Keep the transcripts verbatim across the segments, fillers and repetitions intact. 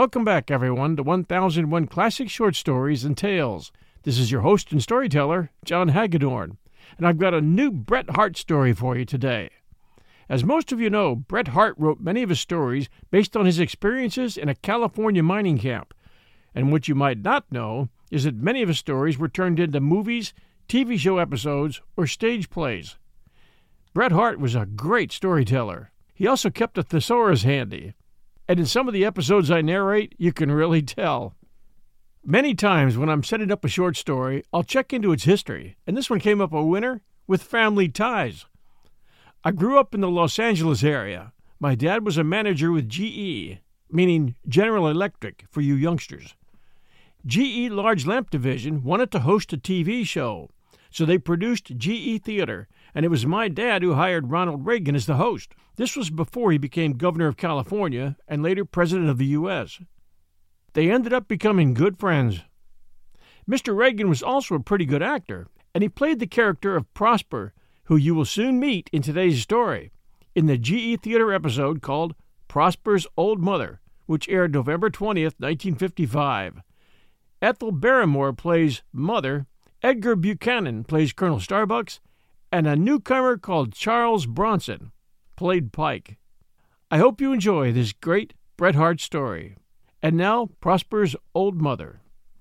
Welcome back, everyone, to one thousand one Classic Short Stories and Tales. This is your host and storyteller, John Hagedorn, and I've got a new Bret Harte story for you today. As most of you know, Bret Harte wrote many of his stories based on his experiences in a California mining camp. And what you might not know is that many of his stories were turned into movies, T V show episodes, or stage plays. Bret Harte was a great storyteller. He also kept a thesaurus handy. And in some of the episodes I narrate, you can really tell. Many times when I'm setting up a short story, I'll check into its history, and this one came up a winner with family ties. I grew up in the Los Angeles area. My dad was a manager with G E, meaning General Electric for you youngsters. G E Large Lamp Division wanted to host a T V show, so they produced G E Theater, and it was my dad who hired Ronald Reagan as the host. This was before he became governor of California and later president of the U S They ended up becoming good friends. Mister Reagan was also a pretty good actor, and he played the character of Prosper, who you will soon meet in today's story, in the G E Theater episode called Prosper's Old Mother, which aired November twentieth, nineteen fifty-five. Ethel Barrymore plays Mother, Edgar Buchanan plays Colonel Starbucks, and a newcomer called Charles Bronson played Pike. I hope you enjoy this great Bret Harte story. And now, Prosper's Old Mother.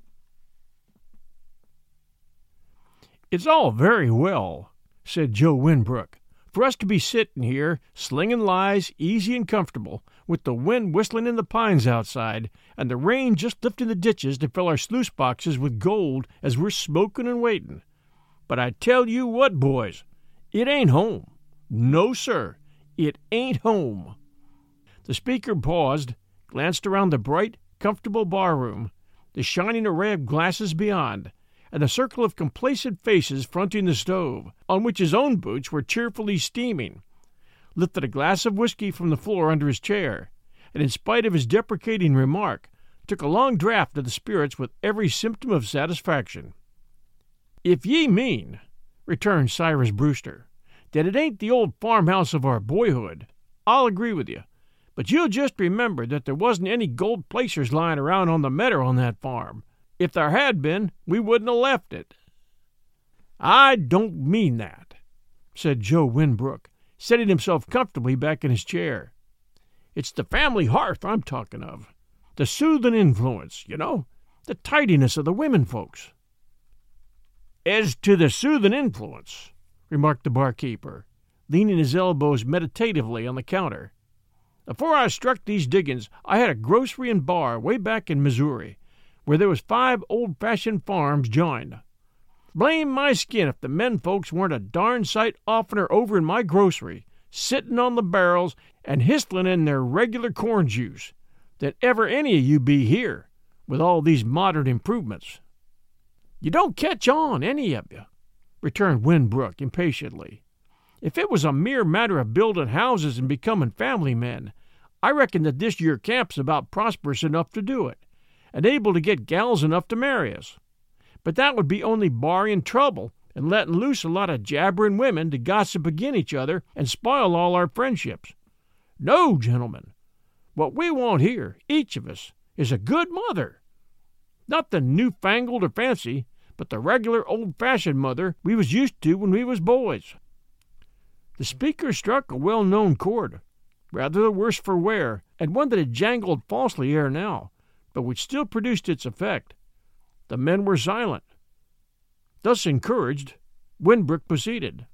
"It's all very well," said Joe Winbrook, "for us to be sitting here, slinging lies, easy and comfortable, with the wind whistling in the pines outside, and the rain just lifting the ditches to fill our sluice boxes with gold as we're smoking and waiting. But I tell you what, boys, it ain't home. No, sir, it ain't home." The speaker paused, glanced around the bright, comfortable barroom, the shining array of glasses beyond, and the circle of complacent faces fronting the stove, on which his own boots were cheerfully steaming, lifted a glass of whiskey from the floor under his chair, and in spite of his deprecating remark, took a long draught of the spirits with every symptom of satisfaction. "If ye mean," returned Cyrus Brewster, "that it ain't the old farmhouse of our boyhood, I'll agree with you. But you'll just remember that there wasn't any gold placers lying around on the meadow on that farm. If there had been, we wouldn't have left it." "I don't mean that," said Joe Winbrook, setting himself comfortably back in his chair. "It's the family hearth I'm talking of. The soothing influence, you know, the tidiness of the women folks." "As to the soothing influence," remarked the barkeeper, leaning his elbows meditatively on the counter, "afore I struck these diggings I had a grocery and bar way back in Missouri, where there was five old-fashioned farms joined. Blame my skin if the men folks weren't a darn sight oftener over in my grocery, sitting on the barrels and histling in their regular corn juice, than ever any of you be here, with all these modern improvements." "You don't catch on, any of you," returned Winbrook impatiently. "If it was a mere matter of building houses and becoming family men, I reckon that this year camp's about prosperous enough to do it, and able to get gals enough to marry us. But that would be only borrowing trouble and letting loose a lot of jabbering women to gossip agin each other and spoil all our friendships. No, gentlemen, what we want here, each of us, is a good mother. Not the newfangled or fancy, but the regular old-fashioned mother we was used to when we was boys." The speaker struck a well-known chord, rather the worse for wear, and one that had jangled falsely ere now, but which still produced its effect. The men were silent. Thus encouraged, Winbrook proceeded.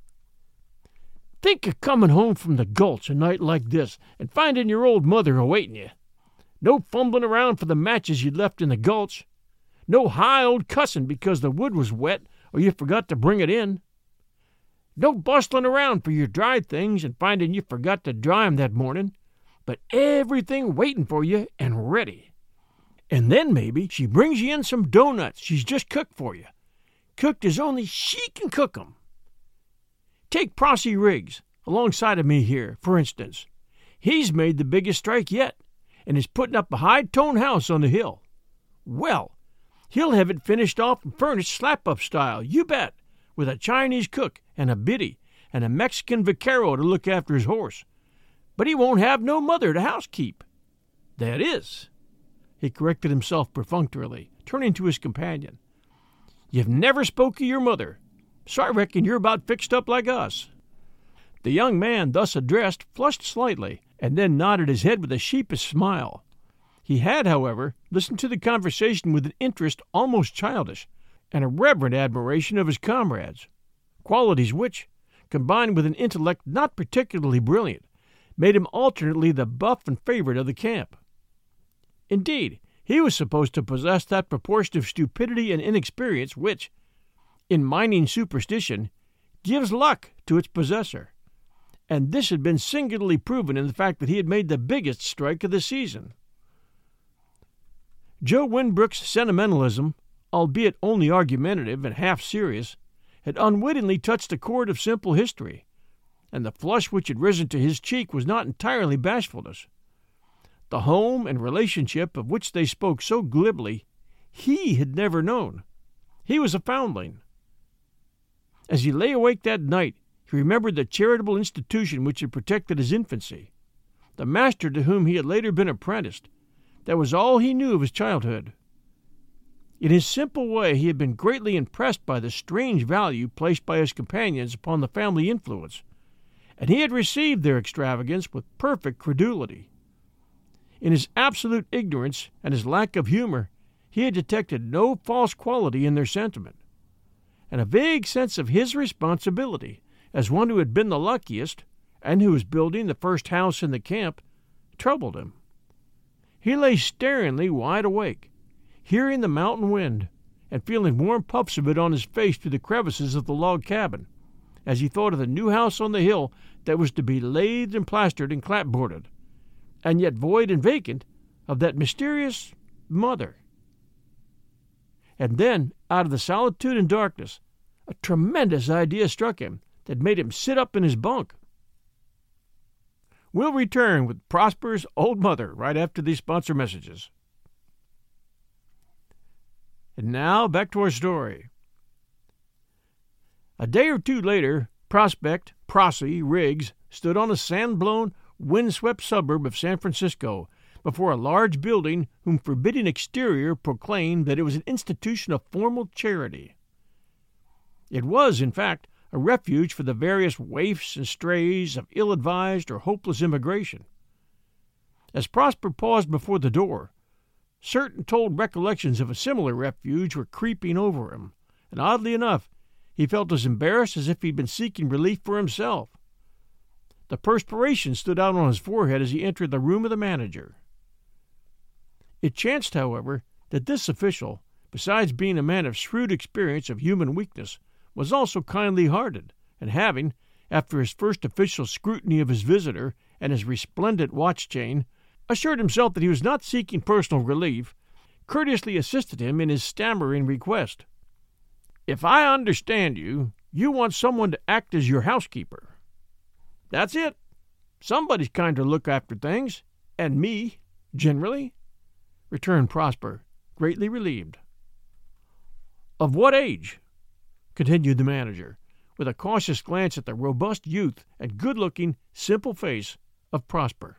"Think of coming home from the Gulch a night like this and finding your old mother awaiting you. No fumbling around for the matches you left in the Gulch. No high old cussing because the wood was wet or you forgot to bring it in. No bustling around for your dried things and finding you forgot to dry 'em that morning, but everything waiting for you and ready. And then maybe she brings you in some doughnuts she's just cooked for you, cooked as only she can cook 'em. Take Prossie Riggs, alongside of me here, for instance. He's made the biggest strike yet, and is putting up a high-toned house on the hill. Well, he'll have it finished off and furnished slap-up style, you bet, with a Chinese cook and a biddy and a Mexican vaquero to look after his horse. But he won't have no mother to housekeep. That is, he corrected himself perfunctorily, turning to his companion. "You've never spoke of your mother, so I reckon you're about fixed up like us." The young man thus addressed flushed slightly, and then nodded his head with a sheepish smile. He had, however, listened to the conversation with an interest almost childish, and a reverent admiration of his comrades, qualities which, combined with an intellect not particularly brilliant, made him alternately the buff and favorite of the camp. Indeed, he was supposed to possess that proportion of stupidity and inexperience which, in mining superstition, gives luck to its possessor, and this had been singularly proven in the fact that he had made the biggest strike of the season. Joe Winbrook's sentimentalism, albeit only argumentative and half serious, had unwittingly touched a chord of simple history, and the flush which had risen to his cheek was not entirely bashfulness. The home and relationship of which they spoke so glibly he had never known. He was a foundling. As he lay awake that night, he remembered the charitable institution which had protected his infancy, the master to whom he had later been apprenticed. That was all he knew of his childhood. In his simple way he had been greatly impressed by the strange value placed by his companions upon the family influence, and he had received their extravagance with perfect credulity. In his absolute ignorance and his lack of humor, he had detected no false quality in their sentiment, and a vague sense of his responsibility, as one who had been the luckiest, and who was building the first house in the camp, troubled him. He lay staringly wide awake, hearing the mountain wind, and feeling warm puffs of it on his face through the crevices of the log cabin, as he thought of the new house on the hill that was to be lathed and plastered and clapboarded, and yet void and vacant of that mysterious mother. And then, out of the solitude and darkness, a tremendous idea struck him that made him sit up in his bunk. We'll return with Prosper's old mother right after these sponsor messages. And now, back to our story. A day or two later, Prospect, Prossie, Riggs stood on a sand-blown, wind-swept suburb of San Francisco before a large building whose forbidding exterior proclaimed that it was an institution of formal charity. It was, in fact, a refuge for the various waifs and strays of ill-advised or hopeless immigration. As Prosper paused before the door, certain told recollections of a similar refuge were creeping over him, and oddly enough, he felt as embarrassed as if he'd been seeking relief for himself. The perspiration stood out on his forehead as he entered the room of the manager. It chanced, however, that this official, besides being a man of shrewd experience of human weakness, was also kindly-hearted, and having, after his first official scrutiny of his visitor and his resplendent watch-chain, assured himself that he was not seeking personal relief, courteously assisted him in his stammering request. "If I understand you, you want someone to act as your housekeeper." "That's it. Somebody's kind to look after things, and me, generally," returned Prosper, greatly relieved. "Of what age?" continued the manager, with a cautious glance at the robust youth and good-looking, simple face of Prosper.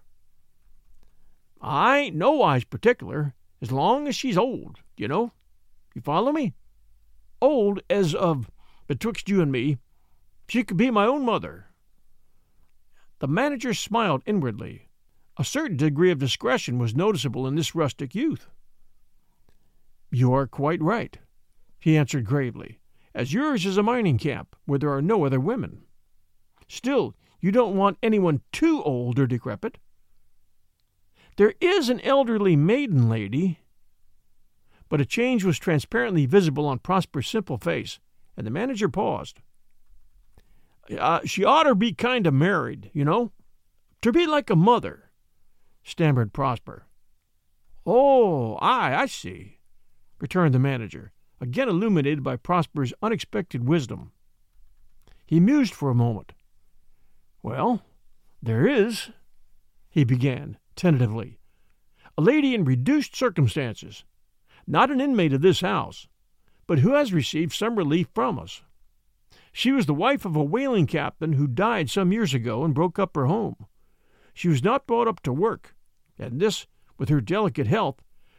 "I ain't nowise particular, as long as she's old, you know. You follow me? Old as of, betwixt you and me, she could be my own mother." The manager smiled inwardly. A certain degree of discretion was noticeable in this rustic youth. "You are quite right," he answered gravely, "as yours is a mining camp where there are no other women. Still, you don't want anyone too old or decrepit." "There is an elderly maiden lady," but a change was transparently visible on Prosper's simple face, and the manager paused. Uh, she oughter be kind of married, you know, to be like a mother," stammered Prosper. "Oh, aye, I see," returned the manager, again illuminated by Prosper's unexpected wisdom. He mused for a moment. "Well, there is," he began, tentatively, "a lady in reduced circumstances, not an inmate of this house, but who has received some relief from us. She was the wife of a whaling captain who died some years ago and broke up her home. She was not brought up to work, and this, with her delicate health,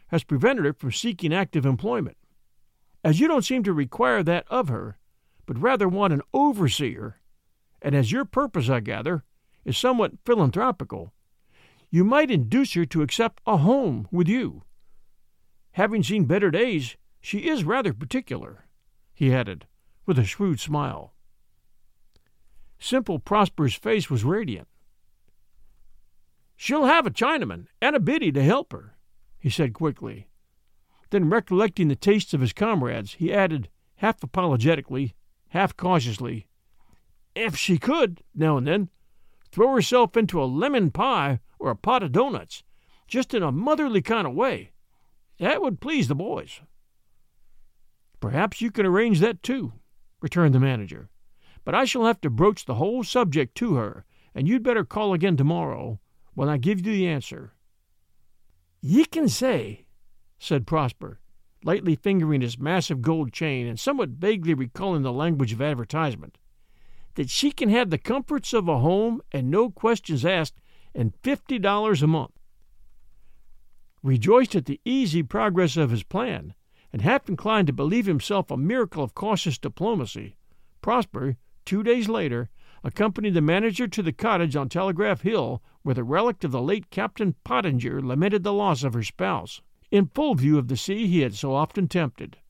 has prevented her from seeking active employment. As you don't seem to require that of her, but rather want an overseer, and as your purpose, I gather, is somewhat philanthropical, you might induce her to accept a home with you. Having seen better days, she is rather particular," he added, with a shrewd smile. Simple Prosper's face was radiant. "She'll have a Chinaman and a biddy to help her," he said quickly. Then, recollecting the tastes of his comrades, he added, half apologetically, half cautiously, "If she could, now and then, throw herself into a lemon pie or a pot of doughnuts, just in a motherly kind of way, that would please the boys." "Perhaps you can arrange that, too," returned the manager. "But I shall have to broach the whole subject to her, and you'd better call again tomorrow, when I give you the answer." "Ye can say," said Prosper, lightly fingering his massive gold chain and somewhat vaguely recalling the language of advertisement, "that she can have the comforts of a home and no questions asked and fifty dollars a month." Rejoiced at the easy progress of his plan, and half inclined to believe himself a miracle of cautious diplomacy, Prosper, two days later, accompanied the manager to the cottage on Telegraph Hill where the relict of the late Captain Pottinger lamented the loss of her spouse, in full view of the sea he had so often tempted.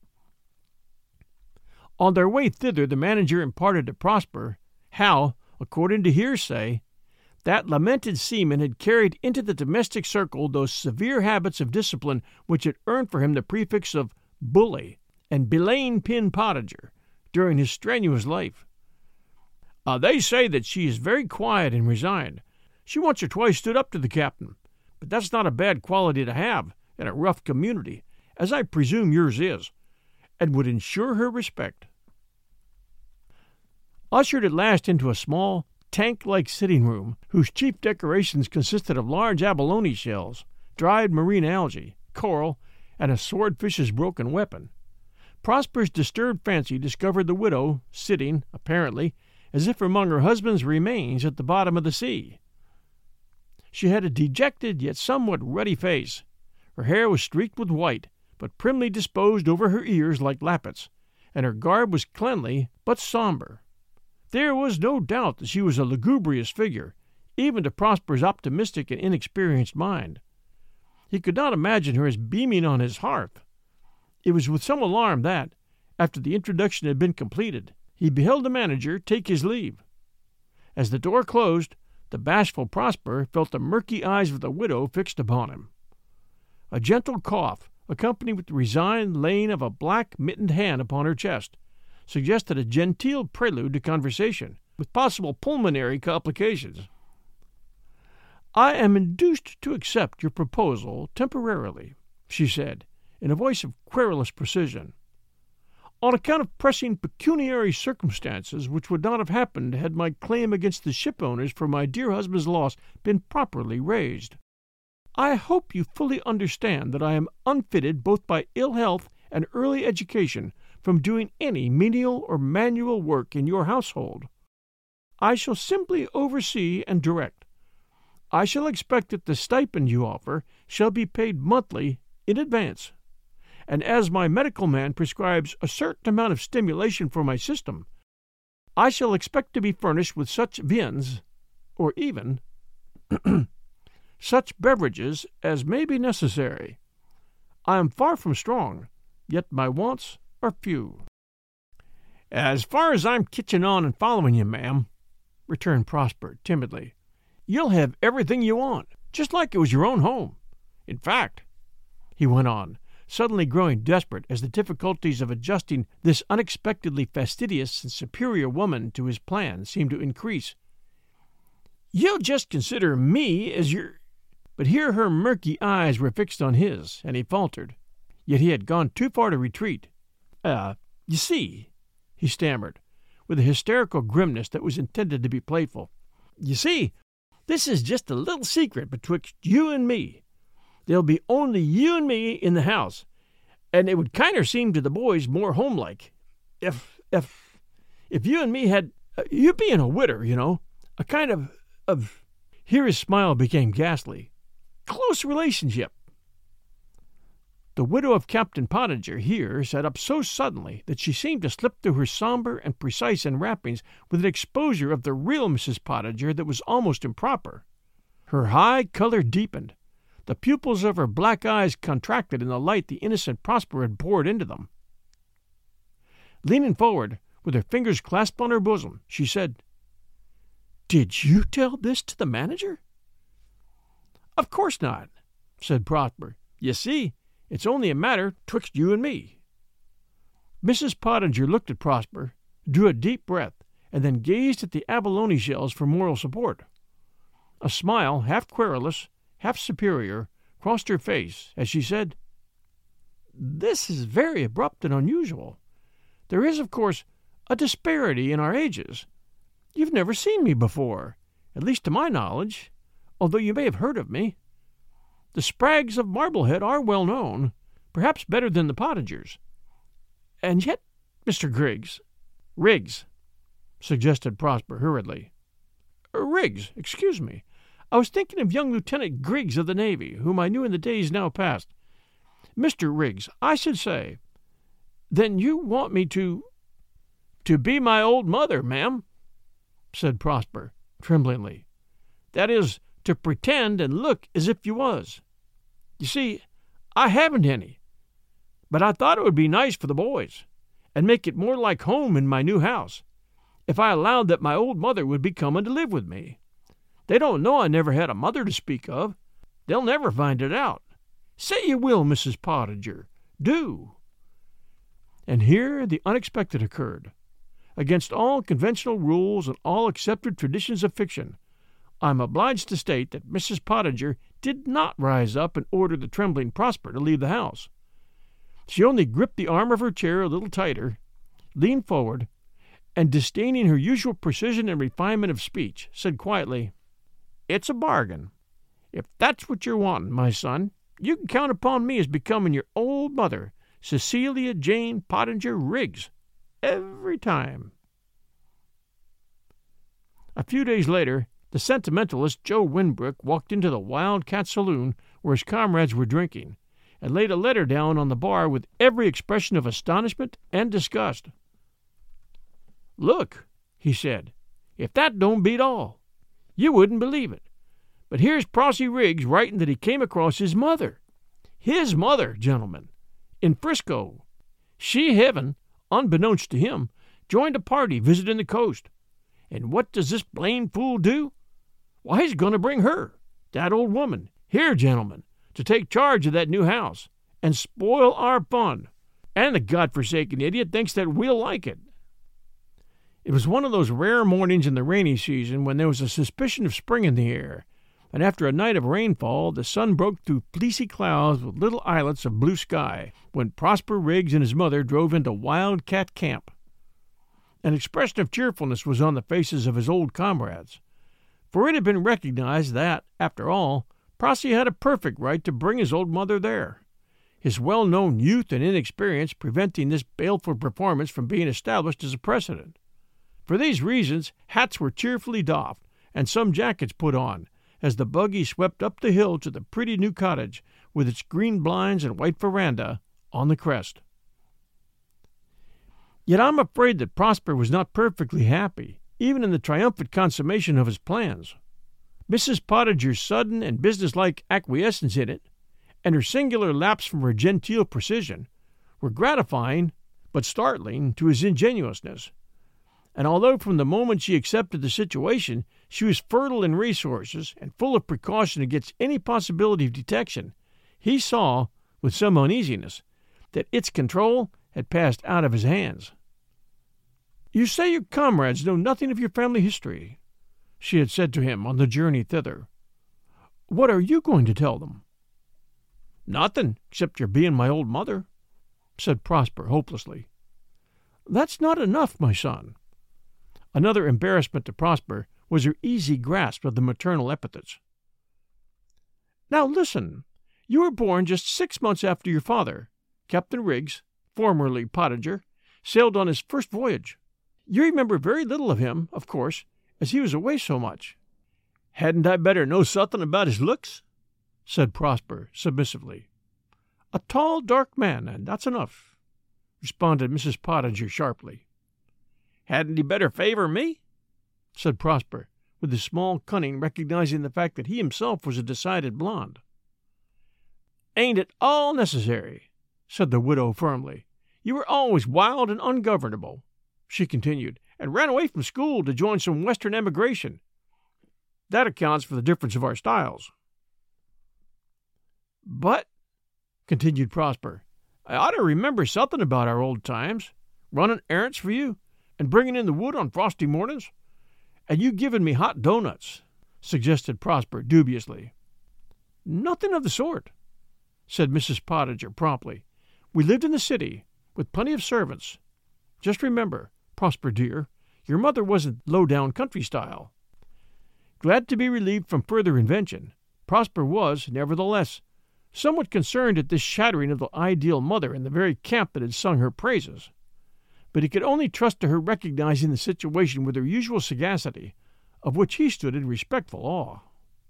On their way thither the manager imparted to Prosper how, according to hearsay, that lamented seaman had carried into the domestic circle those severe habits of discipline which had earned for him the prefix of bully and belaying pin Pottinger during his strenuous life. Uh, they say that she is very quiet and resigned. She once or twice stood up to the captain, but that's not a bad quality to have in a rough community, as I presume yours is, and would ensure her respect. Ushered at last into a small, tank-like sitting room, whose chief decorations consisted of large abalone shells, dried marine algae, coral, and a swordfish's broken weapon, Prosper's disturbed fancy discovered the widow sitting, apparently, as if among her husband's remains at the bottom of the sea. She had a dejected yet somewhat ruddy face. Her hair was streaked with white, but primly disposed over her ears like lappets, and her garb was cleanly but somber. There was no doubt that she was a lugubrious figure, even to Prosper's optimistic and inexperienced mind. He could not imagine her as beaming on his hearth. It was with some alarm that, after the introduction had been completed, he beheld the manager take his leave. As the door closed, the bashful Prosper felt the murky eyes of the widow fixed upon him. A gentle cough, accompanied with the resigned laying of a black mittened hand upon her chest, suggested a genteel prelude to conversation, with possible pulmonary complications. "I am induced to accept your proposal temporarily," she said, in a voice of querulous precision, "on account of pressing pecuniary circumstances which would not have happened had my claim against the shipowners for my dear husband's loss been properly raised. I hope you fully understand that I am unfitted both by ill health and early education from doing any menial or manual work in your household. I shall simply oversee and direct. I shall expect that the stipend you offer shall be paid monthly in advance, and as my medical man prescribes a certain amount of stimulation for my system, I shall expect to be furnished with such viands, or even such beverages as may be necessary. I am far from strong, yet my wants are few." "As far as I'm kitchen on and following you, ma'am," returned Prosper timidly, "you'll have everything you want, just like it was your own home. In fact," he went on, suddenly growing desperate as the difficulties of adjusting this unexpectedly fastidious and superior woman to his plan seemed to increase, "you'll just consider me as your—" But here her murky eyes were fixed on his, and he faltered. Yet he had gone too far to retreat. Uh, you see," he stammered, with a hysterical grimness that was intended to be playful, "you see, this is just a little secret betwixt you and me. There'll be only you and me in the house, and it would kinder seem to the boys more homelike if, if, if you and me had, uh, you being a widder, you know, a kind of, of," here his smile became ghastly, "close relationship." The widow of Captain Pottinger here sat up so suddenly that she seemed to slip through her somber and precise enwrappings with an exposure of the real Missus Pottinger that was almost improper. Her high color deepened. The pupils of her black eyes contracted in the light the innocent Prosper had poured into them. Leaning forward, with her fingers clasped on her bosom, she said, "Did you tell this to the manager?" "Of course not," said Prosper. "You see, it's only a matter 'twixt you and me." Missus Pottinger looked at Prosper, drew a deep breath, and then gazed at the abalone shells for moral support. A smile, half querulous, half superior, crossed her face as she said, "This is very abrupt and unusual. There is, of course, a disparity in our ages. You've never seen me before, at least to my knowledge, although you may have heard of me. The Spraggs of Marblehead are well known, perhaps better than the Pottingers. And yet, Mister Griggs—" "Riggs," suggested Prosper hurriedly. "Riggs, excuse me. I was thinking of young Lieutenant Griggs of the Navy, whom I knew in the days now past. Mister Riggs, I should say. Then you want me to—" "To be my old mother, ma'am," said Prosper, tremblingly. "That is, to pretend and look as if you was. You see, I haven't any, but I thought it would be nice for the boys, and make it more like home in my new house, if I allowed that my old mother would be coming to live with me. They don't know I never had a mother to speak of. They'll never find it out. Say you will, Missus Pottinger. Do." And here the unexpected occurred. Against all conventional rules and all accepted traditions of fiction, I am obliged to state that Missus Pottinger did not rise up and order the trembling Prosper to leave the house. She only gripped the arm of her chair a little tighter, leaned forward, and, disdaining her usual precision and refinement of speech, said quietly, "It's a bargain. If that's what you're wanting, my son, you can count upon me as becoming your old mother, Cecilia Jane Pottinger Riggs, every time." A few days later, the sentimentalist Joe Winbrook walked into the Wild Cat Saloon where his comrades were drinking, and laid a letter down on the bar with every expression of astonishment and disgust. "Look," he said, "if that don't beat all. You wouldn't believe it, but here's Prosy Riggs writing that he came across his mother. His mother, gentlemen, in Frisco. She heaven, unbeknownst to him, joined a party visiting the coast. And what does this blamed fool do? Why, he's going to bring her, that old woman, here, gentlemen, to take charge of that new house, and spoil our fun. And the godforsaken idiot thinks that we'll like it." It was one of those rare mornings in the rainy season when there was a suspicion of spring in the air, and after a night of rainfall the sun broke through fleecy clouds with little islets of blue sky, when Prosper Riggs and his mother drove into Wild Cat Camp. An expression of cheerfulness was on the faces of his old comrades, for it had been recognized that, after all, Prosy had a perfect right to bring his old mother there, his well-known youth and inexperience preventing this baleful performance from being established as a precedent. For these reasons, hats were cheerfully doffed, and some jackets put on, as the buggy swept up the hill to the pretty new cottage, with its green blinds and white veranda, on the crest. Yet I'm afraid that Prosper was not perfectly happy, even in the triumphant consummation of his plans. Missus Pottinger's sudden and businesslike acquiescence in it, and her singular lapse from her genteel precision, were gratifying but startling to his ingenuousness. And although from the moment she accepted the situation she was fertile in resources and full of precaution against any possibility of detection, he saw, with some uneasiness, that its control had passed out of his hands. "You say your comrades know nothing of your family history," she had said to him on the journey thither. "What are you going to tell them?" "Nothing, except your being my old mother," said Prosper hopelessly. "That's not enough, my son." Another embarrassment to Prosper was her easy grasp of the maternal epithets. "Now listen. You were born just six months after your father, Captain Riggs, formerly Pottinger, sailed on his first voyage. You remember very little of him, of course, as he was away so much." "Hadn't I better know something about his looks?" said Prosper submissively. A tall, dark man, and that's enough," responded Missus Pottinger sharply. "Hadn't he better favor me?" said Prosper, with his small cunning recognizing the fact that he himself was a decided blonde. "Ain't it all necessary?" said the widow firmly. "You were always wild and ungovernable," she continued, "and ran away from school to join some Western emigration. That accounts for the difference of our styles." "But," continued Prosper, "I ought to remember something about our old times, running errands for you, and bringing in the wood on frosty mornings, and you giving me hot doughnuts," suggested Prosper dubiously. "Nothing of the sort," said Missus Pottinger promptly. "We lived in the city, with plenty of servants. Just remember, Prosper dear, your mother wasn't low-down country style." Glad to be relieved from further invention, Prosper was, nevertheless, somewhat concerned at this shattering of the ideal mother in the very camp that had sung her praises. But he could only trust to her recognizing the situation with her usual sagacity, of which he stood in respectful awe.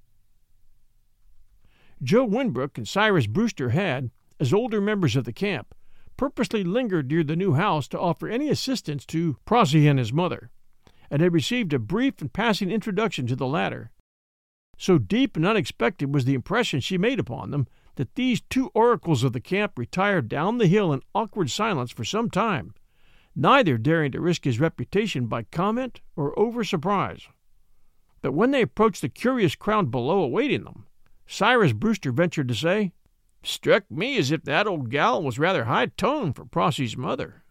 Joe Winbrook and Cyrus Brewster had, as older members of the camp, purposely lingered near the new house to offer any assistance to Prosy and his mother, and had received a brief and passing introduction to the latter. So deep and unexpected was the impression she made upon them that these two oracles of the camp retired down the hill in awkward silence for some time, neither daring to risk his reputation by comment or over-surprise. But when they approached the curious crowd below awaiting them, Cyrus Brewster ventured to say, "Struck me as if that old gal was rather high-toned for Prosy's mother."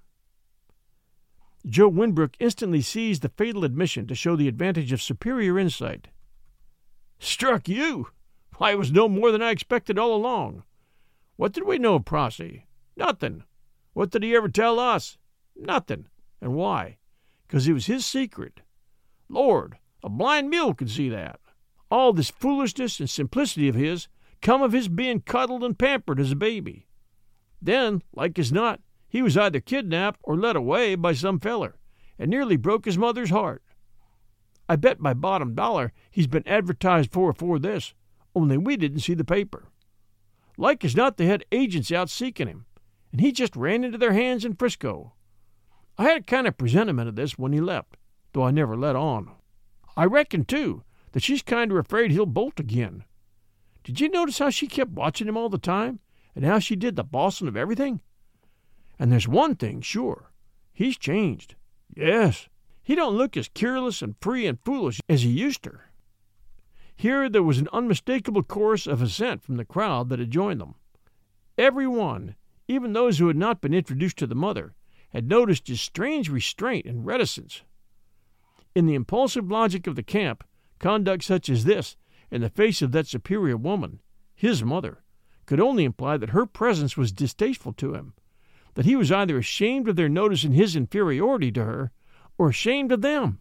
Joe Winbrook instantly seized the fatal admission to show the advantage of superior insight. "Struck you? Why, it was no more than I expected all along. What did we know of Prosy? Nothing. What did he ever tell us? Nothing. And why? 'Cause it was his secret. Lord, a blind mule could see that. All this foolishness and simplicity of his come of his being cuddled and pampered as a baby. Then, like as not, he was either kidnapped or led away by some feller, and nearly broke his mother's heart. I bet my bottom dollar he's been advertised for afore this, only we didn't see the paper. Like as not they had agents out seeking him, and he just ran into their hands in Frisco. I had a kind of presentiment of this when he left, though I never let on. I reckon, too, that she's kind of afraid he'll bolt again. Did you notice how she kept watching him all the time, and how she did the bossing of everything? And there's one thing sure, he's changed. Yes, he don't look as careless and free and foolish as he used to." Here there was an unmistakable chorus of assent from the crowd that had joined them. Every one, even those who had not been introduced to the mother, had noticed his strange restraint and reticence. In the impulsive logic of the camp, conduct such as this, in the face of that superior woman, his mother, could only imply that her presence was distasteful to him, that he was either ashamed of their noticing his inferiority to her, or ashamed of them.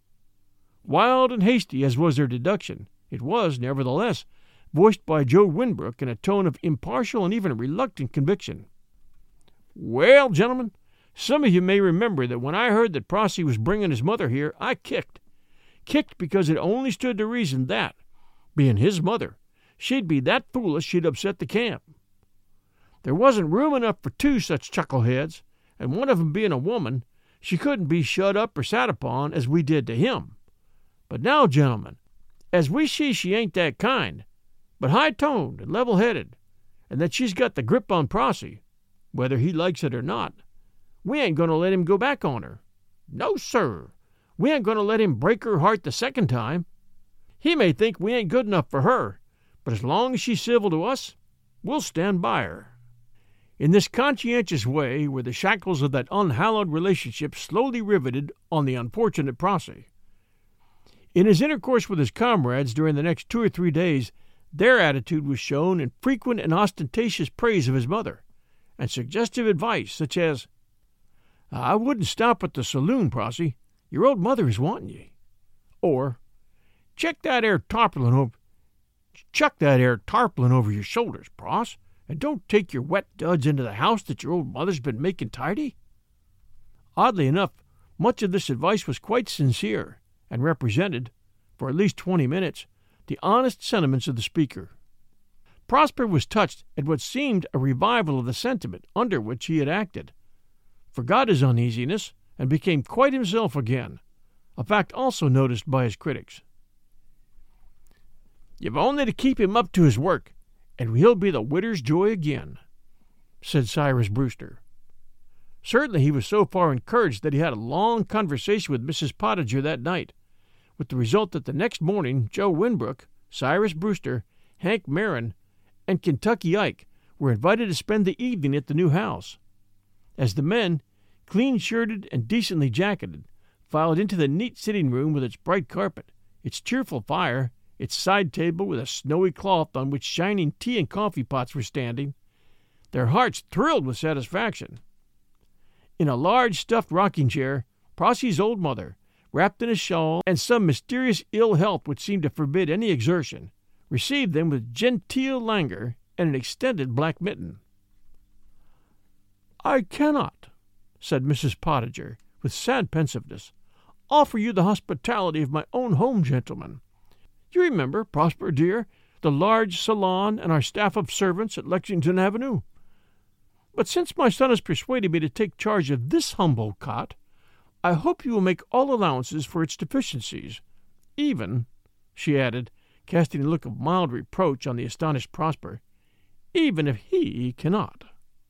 Wild and hasty as was their deduction, it was, nevertheless, voiced by Joe Winbrook in a tone of impartial and even reluctant conviction. "Well, gentlemen, some of you may remember that when I heard that Prosy was bringing his mother here, I kicked. Kicked because it only stood to reason that, being his mother, she'd be that foolish she'd upset the camp. There wasn't room enough for two such chuckleheads, and one of 'em being a woman, she couldn't be shut up or sat upon as we did to him. But now, gentlemen, as we see she ain't that kind, but high-toned and level-headed, and that she's got the grip on Prosy, whether he likes it or not, we ain't going to let him go back on her. No, sir. We ain't going to let him break her heart the second time. He may think we ain't good enough for her, but as long as she's civil to us, we'll stand by her." In this conscientious way were the shackles of that unhallowed relationship slowly riveted on the unfortunate Prosy. In his intercourse with his comrades during the next two or three days, their attitude was shown in frequent and ostentatious praise of his mother, and suggestive advice such as, "I wouldn't stop at the saloon, Prosy. Your old mother is wanting ye." Or, "Check that air tarpaulin over, chuck that air tarpaulin over your shoulders, Pros, and don't take your wet duds into the house that your old mother's been making tidy." Oddly enough, much of this advice was quite sincere, and represented, for at least twenty minutes, the honest sentiments of the speaker. Prosper was touched at what seemed a revival of the sentiment under which he had acted, forgot his uneasiness, and became quite himself again, a fact also noticed by his critics. "You've only to keep him up to his work, and he'll be the widder's joy again," said Cyrus Brewster. Certainly he was so far encouraged that he had a long conversation with Missus Pottinger that night, with the result that the next morning Joe Winbrook, Cyrus Brewster, Hank Marin, and Kentucky Ike were invited to spend the evening at the new house. As the men, clean-shirted and decently jacketed, filed into the neat sitting-room with its bright carpet, its cheerful fire, its side table with a snowy cloth on which shining tea and coffee pots were standing, their hearts thrilled with satisfaction. In a large stuffed rocking-chair, Prossy's old mother, wrapped in a shawl and some mysterious ill health which seemed to forbid any exertion, received them with genteel languor and an extended black mitten. "I cannot," said Missus Pottinger, with sad pensiveness, "offer you the hospitality of my own home, gentlemen. You remember, Prosper dear, the large salon and our staff of servants at Lexington Avenue? But since my son has persuaded me to take charge of this humble cot, I hope you will make all allowances for its deficiencies, even," she added, casting a look of mild reproach on the astonished Prosper, "even if he cannot."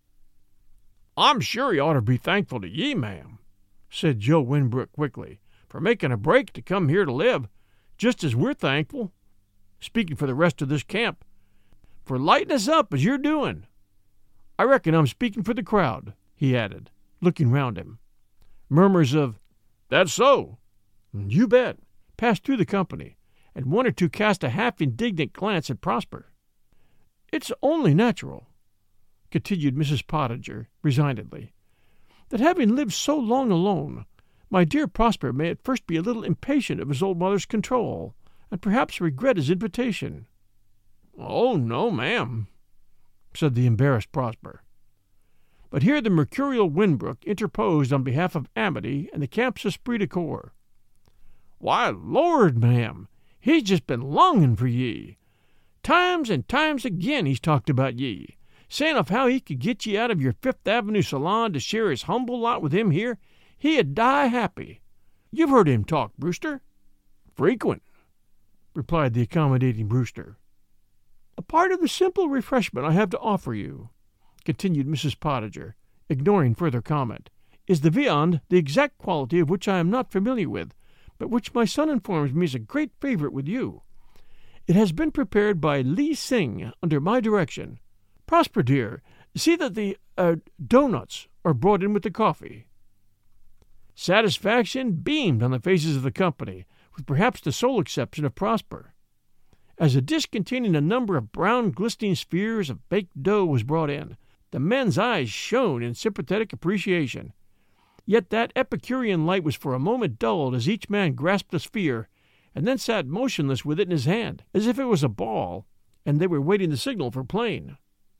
"I'm sure he ought to be thankful to ye, ma'am," said Joe Winbrook quickly, "for making a break to come here to live, just as we're thankful, speaking for the rest of this camp, for lighting us up as you're doing. I reckon I'm speaking for the crowd," he added, looking round him. Murmurs of "That's so," "You bet," passed through the company, and one or two cast a half-indignant glance at Prosper. "It's only natural," continued Missus Pottinger resignedly, "that having lived so long alone, my dear Prosper may at first be a little impatient of his old mother's control, and perhaps regret his invitation." "Oh, no, ma'am," said the embarrassed Prosper. But here the mercurial Winbrook interposed on behalf of amity and the camp's esprit de corps. "Why, Lord, ma'am, he's just been longing for ye. Times and times again he's talked about ye, saying of how he could get ye out of your Fifth Avenue salon to share his humble lot with him here. He'd die happy. You've heard him talk, Brewster?" "Frequent," replied the accommodating Brewster. "A part of the simple refreshment I have to offer you," continued Missus Pottinger, ignoring further comment, "is the viand, the exact quality of which I am not familiar with, but which my son informs me is a great favorite with you. It has been prepared by Lee Sing under my direction. Prosper, dear, see that the uh, doughnuts are brought in with the coffee." Satisfaction beamed on the faces of the company, with perhaps the sole exception of Prosper. As a dish containing a number of brown glistening spheres of baked dough was brought in, the men's eyes shone in sympathetic appreciation. Yet that Epicurean light was for a moment dulled as each man grasped a sphere, and then sat motionless with it in his hand, as if it was a ball, and they were waiting the signal for playing.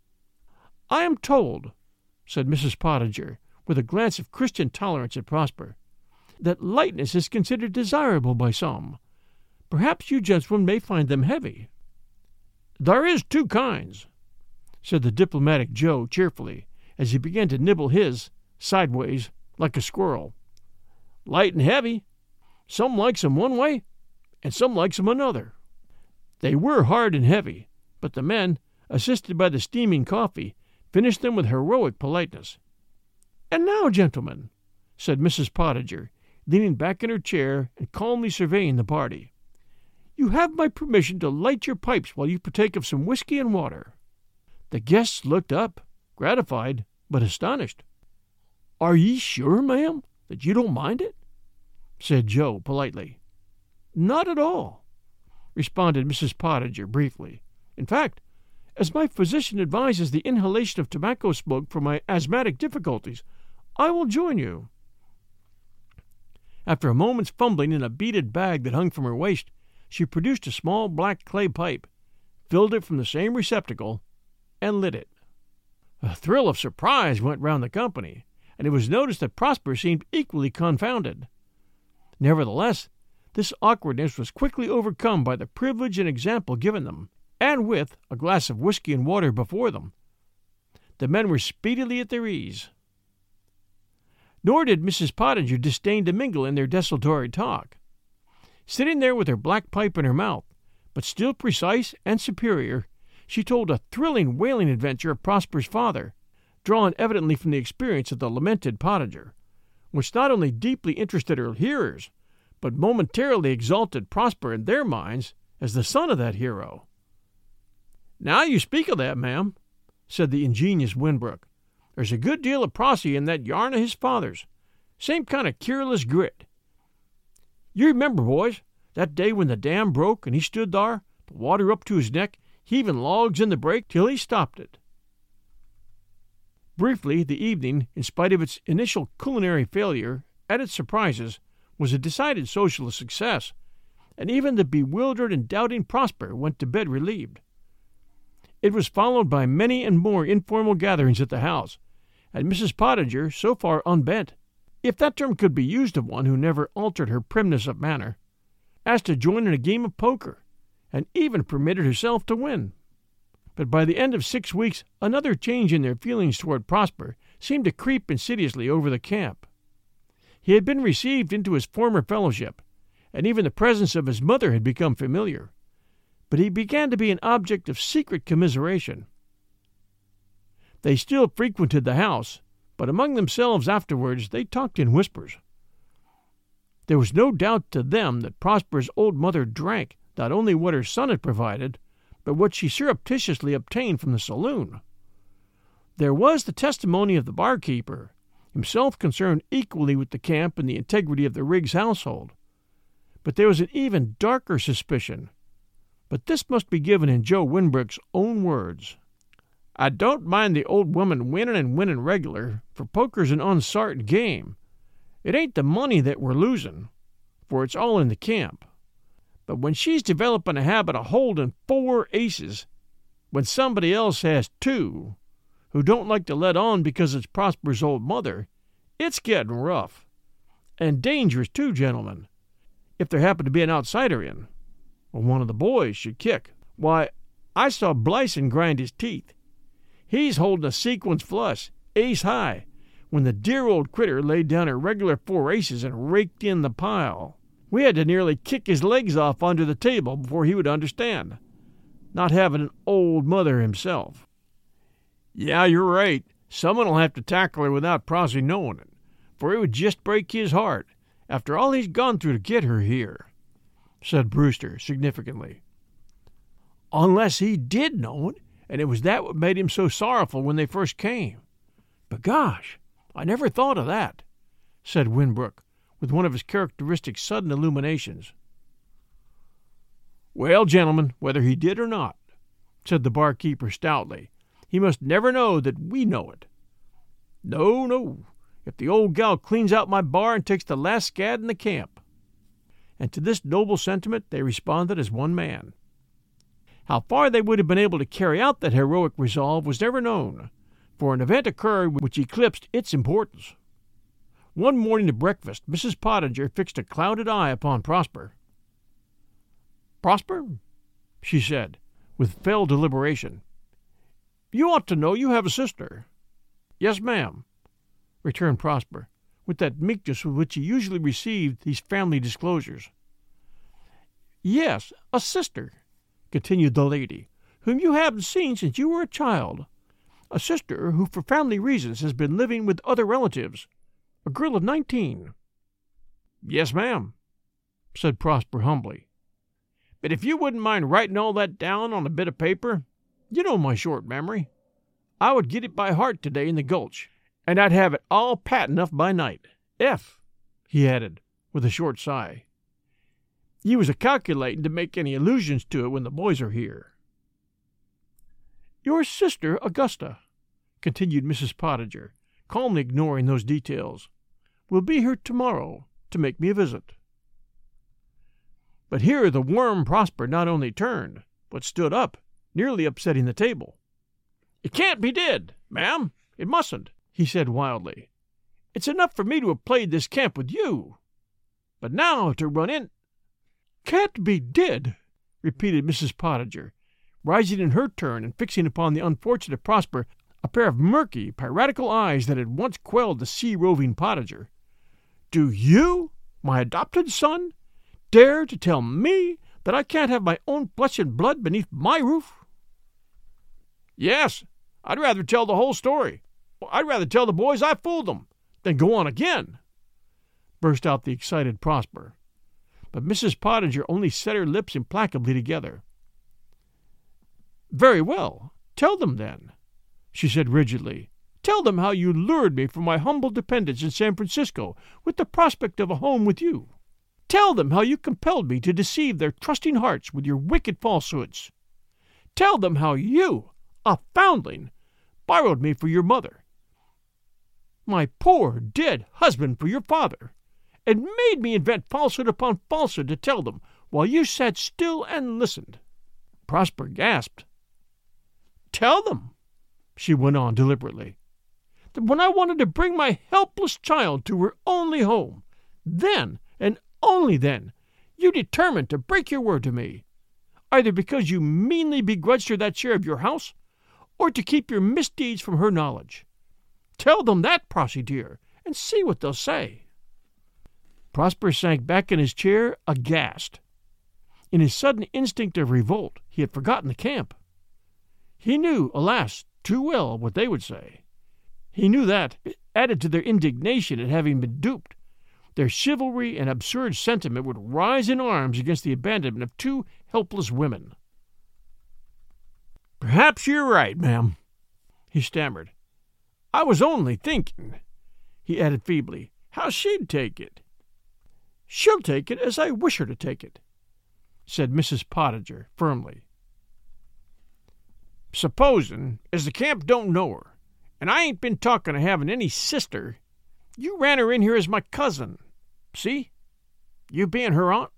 "I am told," said Missus Pottinger, with a glance of Christian tolerance at Prosper, "that lightness is considered desirable by some. Perhaps you gentlemen may find them heavy." "There is two kinds," said the diplomatic Joe cheerfully, as he began to nibble his, sideways, like a squirrel. "Light and heavy. Some likes 'em one way, and some likes 'em another." They were hard and heavy, but the men, assisted by the steaming coffee, finished them with heroic politeness. "And now, gentlemen," said Missus Pottinger, leaning back in her chair and calmly surveying the party, "you have my permission to light your pipes while you partake of some whiskey and water." The guests looked up, gratified but astonished. "Are ye sure, ma'am, that you don't mind it?" said Joe politely. "Not at all," responded Missus Pottinger briefly. "In fact, as my physician advises the inhalation of tobacco smoke for my asthmatic difficulties, I will join you." After a moment's fumbling in a beaded bag that hung from her waist, she produced a small black clay pipe, filled it from the same receptacle, and lit it. A thrill of surprise went round the company, and it was noticed that Prosper seemed equally confounded. Nevertheless, this awkwardness was quickly overcome by the privilege and example given them, and with a glass of whiskey and water before them. The men were speedily at their ease. Nor did Missus Pottinger disdain to mingle in their desultory talk. Sitting there with her black pipe in her mouth, but still precise and superior, she told a thrilling whaling adventure of Prosper's father, drawn evidently from the experience of the lamented Pottinger, which not only deeply interested her hearers, but momentarily exalted Prosper in their minds as the son of that hero. "Now you speak of that, ma'am," said the ingenious Winbrook, "there's a good deal of prosy in that yarn of his father's. Same kind of careless grit. You remember, boys, that day when the dam broke and he stood thar, the water up to his neck, heaving logs in the break till he stopped it." Briefly, the evening, in spite of its initial culinary failure and its surprises, was a decided social success, and even the bewildered and doubting Prosper went to bed relieved. It was followed by many and more informal gatherings at the house, and Missus Pottinger, so far unbent, if that term could be used of one who never altered her primness of manner, asked to join in a game of poker, and even permitted herself to win. But by the end of six weeks another change in their feelings toward Prosper seemed to creep insidiously over the camp. He had been received into his former fellowship, and even the presence of his mother had become familiar, but he began to be an object of secret commiseration. They still frequented the house, but among themselves afterwards they talked in whispers. There was no doubt to them that Prosper's old mother drank not only what her son had provided, but what she surreptitiously obtained from the saloon. There was the testimony of the barkeeper, himself concerned equally with the camp and the integrity of the Riggs household. But there was an even darker suspicion. But this must be given in Joe Winbrook's own words. "I don't mind the old woman winning and winning regular, for poker's an unsartain game. It ain't the money that we're losing, for it's all in the camp. But when she's developing a habit of holding four aces, when somebody else has two, who don't like to let on because it's Prosper's old mother, it's getting rough. And dangerous, too, gentlemen. If there happened to be an outsider in, or one of the boys should kick. Why, I saw Blyson grind his teeth. He's holding a sequence flush, ace high, when the dear old critter laid down a regular four aces and raked in the pile. We had to nearly kick his legs off under the table before he would understand, not having an old mother himself." "Yeah, you're right. Someone will have to tackle her without Prosy knowing it, for it would just break his heart, after all he's gone through to get her here," said Brewster significantly. "Unless he did know it, and it was that what made him so sorrowful when they first came. But gosh, I never thought of that," said Winbrook, with one of his characteristic sudden illuminations. "Well, gentlemen, whether he did or not," said the barkeeper stoutly, "he must never know that we know it. No, no, if the old gal cleans out my bar and takes the last scad in the camp." And to this noble sentiment they responded as one man. How far they would have been able to carry out that heroic resolve was never known, for an event occurred which eclipsed its importance. One morning at breakfast, Missus Pottinger fixed a clouded eye upon Prosper. "Prosper," she said, with fell deliberation, "you ought to know you have a sister." "Yes, ma'am," returned Prosper, with that meekness with which he usually received these family disclosures. "Yes, a sister," continued the lady, "whom you haven't seen since you were a child. A sister who for family reasons has been living with other relatives. A girl of nineteen." "Yes, ma'am," said Prosper humbly. "But if you wouldn't mind writing all that down on a bit of paper, you know my short memory, I would get it by heart today in the gulch, and I'd have it all pat enough by night. If," he added, with a short sigh, "you was a-calculating to make any allusions to it when the boys are here." "Your sister, Augusta," continued Missus Pottinger, calmly ignoring those details, "will be here tomorrow to make me a visit." But here the worm Prosper not only turned, but stood up, nearly upsetting the table. "It can't be did, ma'am. It mustn't," he said wildly. "It's enough for me to have played this camp with you. But now to run in—" "Can't be did," repeated Missus Pottinger, rising in her turn and fixing upon the unfortunate Prosper a pair of murky, piratical eyes that had once quelled the sea-roving Pottinger. "Do you, my adopted son, dare to tell me that I can't have my own flesh and blood beneath my roof?" "Yes, I'd rather tell the whole story. I'd rather tell the boys I fooled them than go on again," burst out the excited Prosper. But Missus Pottinger only set her lips implacably together. "Very well, tell them then," she said rigidly. "Tell them how you lured me from my humble dependence in San Francisco with the prospect of a home with you. Tell them how you compelled me to deceive their trusting hearts with your wicked falsehoods. Tell them how you, a foundling, borrowed me for your mother, my poor dead husband for your father, and made me invent falsehood upon falsehood to tell them, while you sat still and listened." Prosper gasped. "Tell them," she went on deliberately, "that when I wanted to bring my helpless child to her only home, then, and only then, you determined to break your word to me, either because you meanly begrudged her that share of your house, or to keep your misdeeds from her knowledge. Tell them that, Prosy dear, and see what they'll say." Prosper sank back in his chair, aghast. In his sudden instinct of revolt, he had forgotten the camp. He knew, alas, too well what they would say. He knew that, added to their indignation at having been duped, their chivalry and absurd sentiment would rise in arms against the abandonment of two helpless women. "Perhaps you're right, ma'am," he stammered. "I was only thinking," he added feebly, "how she'd take it." "She'll take it as I wish her to take it," said Missus Pottinger firmly. "Supposin', as the camp don't know her, and I ain't been talking of having any sister, you ran her in here as my cousin. See? You being her aunt?"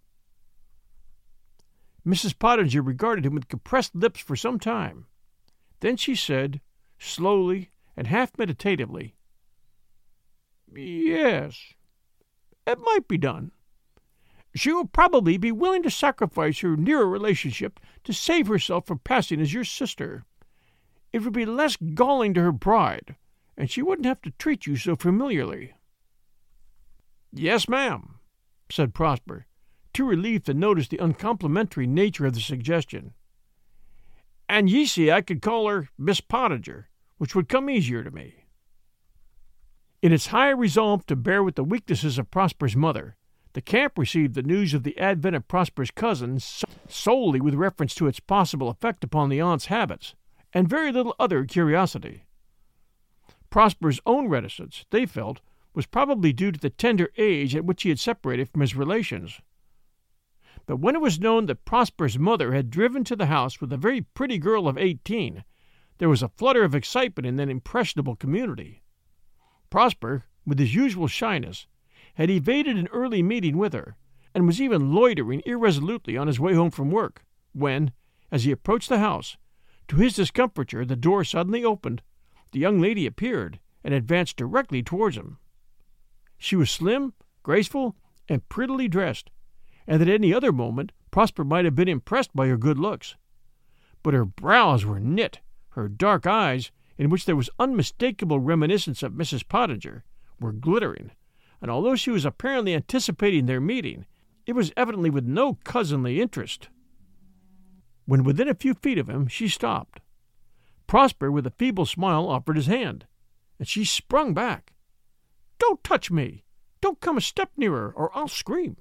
Missus Pottinger regarded him with compressed lips for some time. Then she said, slowly and half meditatively, "Yes, it might be done. She will probably be willing to sacrifice her nearer relationship to save herself from passing as your sister. It would be less galling to her pride, and she wouldn't have to treat you so familiarly." "Yes, ma'am," said Prosper, too relieved to notice the uncomplimentary nature of the suggestion. "And ye see I could call her Miss Pottinger, which would come easier to me." In its high resolve to bear with the weaknesses of Prosper's mother, the camp received the news of the advent of Prosper's cousin solely with reference to its possible effect upon the aunt's habits, and very little other curiosity. Prosper's own reticence, they felt, was probably due to the tender age at which he had separated from his relations. But when it was known that Prosper's mother had driven to the house with a very pretty girl of eighteen, there was a flutter of excitement in that impressionable community. Prosper, with his usual shyness, had evaded an early meeting with her, and was even loitering irresolutely on his way home from work, when, as he approached the house, to his discomfiture the door suddenly opened, the young lady appeared, and advanced directly towards him. She was slim, graceful, and prettily dressed, and at any other moment Prosper might have been impressed by her good looks. But her brows were knit, her dark eyes, in which there was unmistakable reminiscence of Missus Pottinger, were glittering, and although she was apparently anticipating their meeting, it was evidently with no cousinly interest. When within a few feet of him, she stopped. Prosper, with a feeble smile, offered his hand, and she sprung back. "Don't touch me! Don't come a step nearer, or I'll scream!"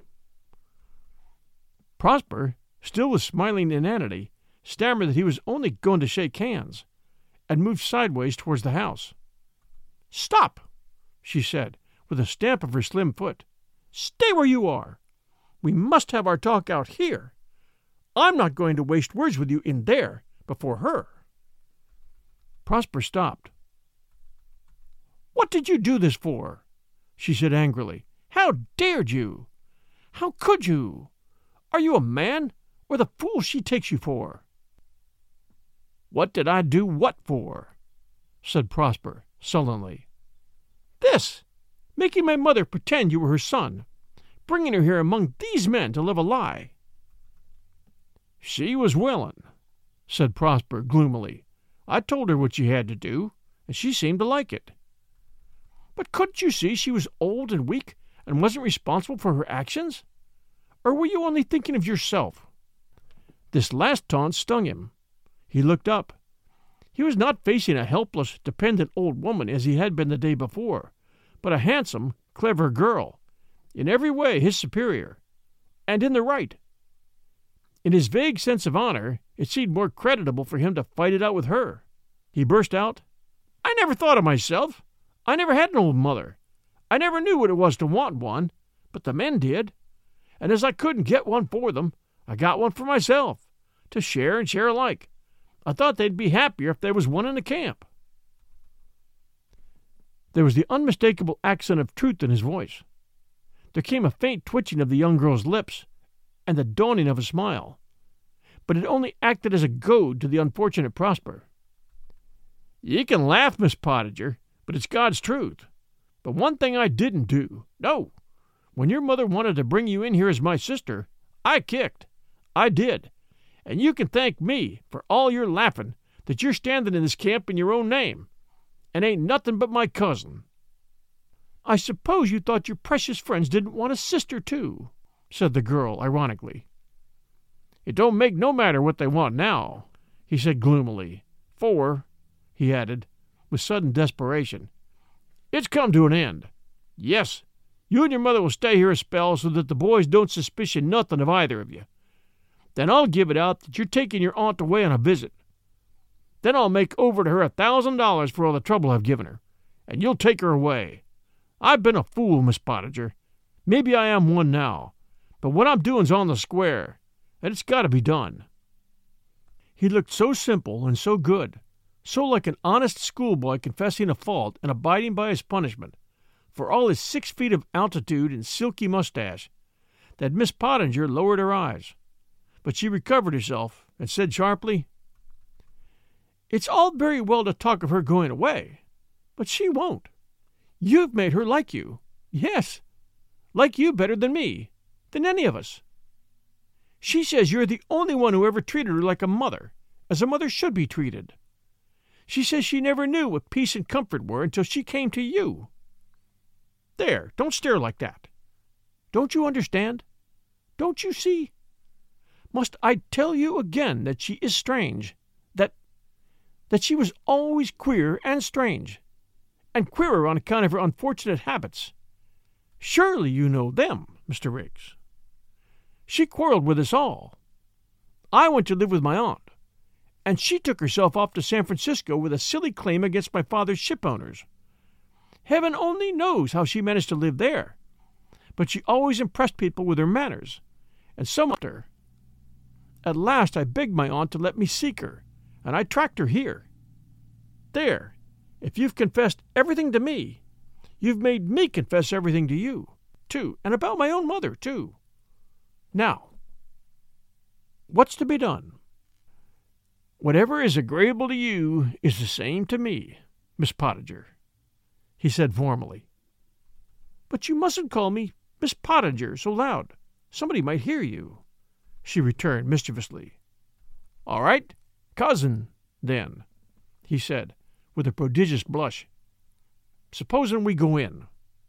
Prosper, still with smiling inanity, stammered that he was only going to shake hands, and moved sideways towards the house. "Stop!" she said, with a stamp of her slim foot. "Stay where you are. We must have our talk out here. I'm not going to waste words with you in there, before her." Prosper stopped. "What did you do this for?" she said angrily. "How dared you? How could you? Are you a man, or the fool she takes you for?" "What did I do what for?" said Prosper sullenly. "This, making my mother pretend you were her son, bringing her here among these men to live a lie." "She was willing," said Prosper gloomily. "I told her what she had to do, and she seemed to like it." "But couldn't you see she was old and weak and wasn't responsible for her actions? Or were you only thinking of yourself?" This last taunt stung him. He looked up. He was not facing a helpless, dependent old woman as he had been the day before, but a handsome, clever girl, in every way his superior, and in the right. In his vague sense of honor, it seemed more creditable for him to fight it out with her. He burst out, "I never thought of myself. I never had an old mother. I never knew what it was to want one, but the men did. And as I couldn't get one for them, I got one for myself, to share and share alike. I thought they'd be happier if there was one in the camp." There was the unmistakable accent of truth in his voice. There came a faint twitching of the young girl's lips, and the dawning of a smile. But it only acted as a goad to the unfortunate Prosper. "Ye can laugh, Miss Pottinger, but it's God's truth. But one thing I didn't do. No. When your mother wanted to bring you in here as my sister, I kicked. I did. And you can thank me for all your laughing that you're standing in this camp in your own name, and ain't nothing but my cousin." "I suppose you thought your precious friends didn't want a sister, too," said the girl, ironically. "It don't make no matter what they want now," he said gloomily. "For," he added, with sudden desperation, "it's come to an end. Yes, you and your mother will stay here a spell so that the boys don't suspicion nothing of either of you. Then I'll give it out that you're taking your aunt away on a visit. Then I'll make over to her a thousand dollars for all the trouble I've given her, and you'll take her away. I've been a fool, Miss Pottinger. Maybe I am one now, but what I'm doing's on the square, and it's got to be done." He looked so simple and so good, so like an honest schoolboy confessing a fault and abiding by his punishment, for all his six feet of altitude and silky mustache, that Miss Pottinger lowered her eyes. But she recovered herself and said sharply, "It's all very well to talk of her going away, but she won't. You've made her like you. Yes, like you better than me, than any of us. She says you're the only one who ever treated her like a mother, as a mother should be treated. She says she never knew what peace and comfort were until she came to you. There, don't stare like that. Don't you understand? Don't you see? Must I tell you again that she is strange, that that she was always queer and strange, and queerer on account of her unfortunate habits? Surely you know them, Mister Riggs. She quarreled with us all. I went to live with my aunt, and she took herself off to San Francisco with a silly claim against my father's ship owners. Heaven only knows how she managed to live there, but she always impressed people with her manners, and so much her. At last I begged my aunt to let me seek her, and I tracked her here. There, if you've confessed everything to me, you've made me confess everything to you, too, and about my own mother, too. Now, what's to be done?" "Whatever is agreeable to you is the same to me, Miss Pottinger," he said formally. "But you mustn't call me Miss Pottinger so loud. Somebody might hear you," she returned mischievously. "All right, cousin, then," he said, with a prodigious blush. "Supposing we go in."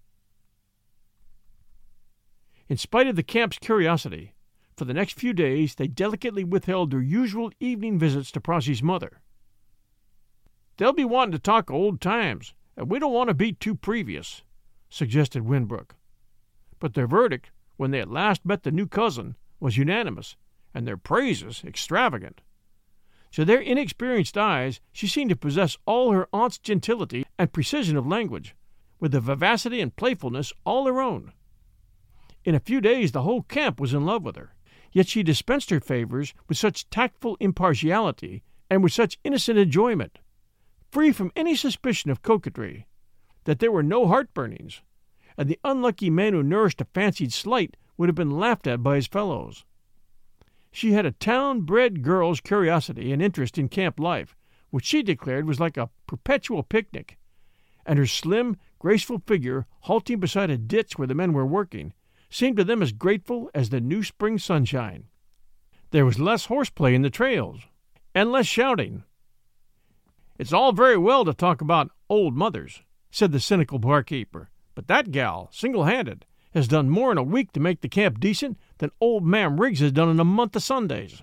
In spite of the camp's curiosity, for the next few days they delicately withheld their usual evening visits to Prossy's mother. "They'll be wanting to talk old times, and we don't want to be too previous," suggested Winbrook. But their verdict, when they at last met the new cousin, was unanimous, and their praises extravagant. To their inexperienced eyes she seemed to possess all her aunt's gentility and precision of language, with a vivacity and playfulness all her own. In a few days the whole camp was in love with her, yet she dispensed her favors with such tactful impartiality and with such innocent enjoyment, free from any suspicion of coquetry, that there were no heart-burnings, and the unlucky man who nourished a fancied slight would have been laughed at by his fellows. She had a town-bred girl's curiosity and interest in camp life, which she declared was like a perpetual picnic, and her slim, graceful figure, halting beside a ditch where the men were working, seemed to them as grateful as the new spring sunshine. There was less horseplay in the trails, and less shouting. It's all very well to talk about old mothers, said the cynical barkeeper, but that gal, single-handed, has done more in a week to make the camp decent than old Ma'am Riggs has done in a month of Sundays.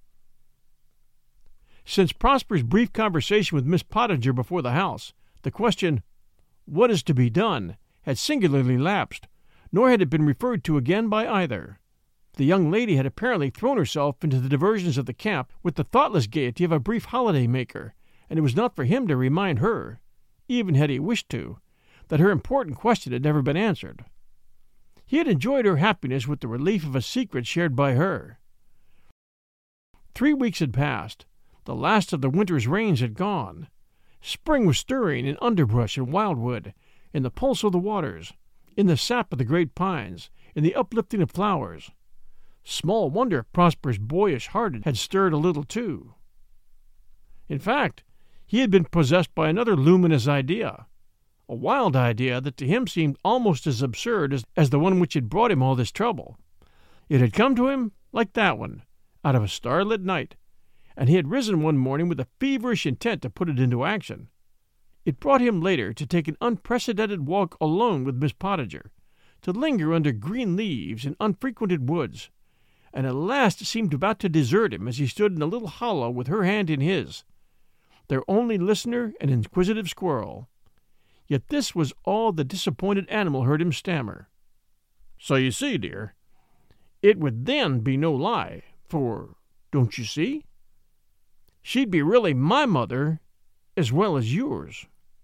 Since Prosper's brief conversation with Miss Pottinger before the house, the question, "What is to be done?" had singularly lapsed, nor had it been referred to again by either. The young lady had apparently thrown herself into the diversions of the camp with the thoughtless gaiety of a brief holiday-maker, and it was not for him to remind her, even had he wished to, that her important question had never been answered. He had enjoyed her happiness with the relief of a secret shared by her. Three weeks had passed. The last of the winter's rains had gone. Spring was stirring in underbrush and wildwood, in the pulse of the waters, in the sap of the great pines, in the uplifting of flowers. Small wonder if Prosper's boyish heart had stirred a little too. In fact, he had been possessed by another luminous idea, a wild idea that to him seemed almost as absurd as, as the one which had brought him all this trouble. It had come to him, like that one, out of a starlit night, and he had risen one morning with a feverish intent to put it into action. It brought him later to take an unprecedented walk alone with Miss Pottinger, to linger under green leaves in unfrequented woods, and at last seemed about to desert him as he stood in a little hollow with her hand in his, their only listener and inquisitive squirrel. Yet this was all the disappointed animal heard him stammer. "So you see, dear, it would then be no lie, for, don't you see, she'd be really my mother as well as yours."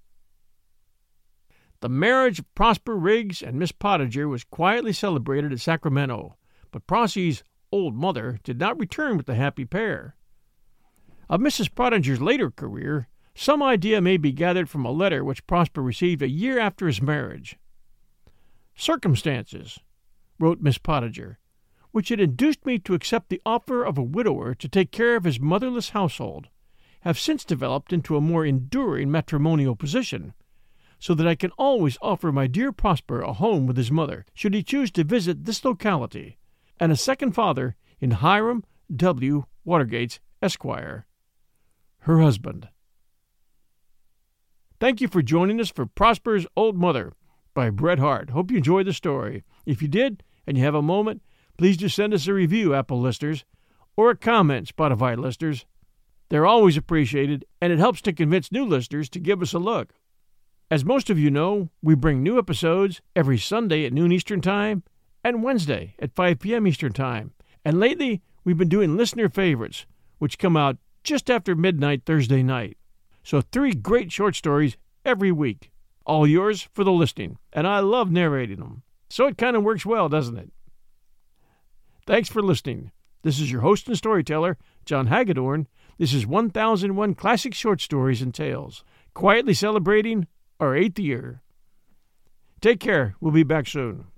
The marriage of Prosper Riggs and Miss Pottinger was quietly celebrated at Sacramento, but Prossy's old mother did not return with the happy pair. Of Missus Pottinger's later career, some idea may be gathered from a letter which Prosper received a year after his marriage. "Circumstances," wrote Miss Pottinger, "which had induced me to accept the offer of a widower to take care of his motherless household, have since developed into a more enduring matrimonial position, so that I can always offer my dear Prosper a home with his mother, should he choose to visit this locality, and a second father in Hiram W. Watergates, Esquire. Her husband." Thank you for joining us for Prosper's Old Mother by Bret Harte. Hope you enjoyed the story. If you did, and you have a moment, please do send us a review, Apple listeners, or a comment, Spotify listeners. They're always appreciated, and it helps to convince new listeners to give us a look. As most of you know, we bring new episodes every Sunday at noon Eastern Time and Wednesday at five p.m. Eastern Time. And lately, we've been doing listener favorites, which come out just after midnight Thursday night. So three great short stories every week, all yours for the listening, and I love narrating them. So it kind of works well, doesn't it? Thanks for listening. This is your host and storyteller, John Hagedorn. This is one thousand one Classic Short Stories and Tales, quietly celebrating our eighth year. Take care. We'll be back soon.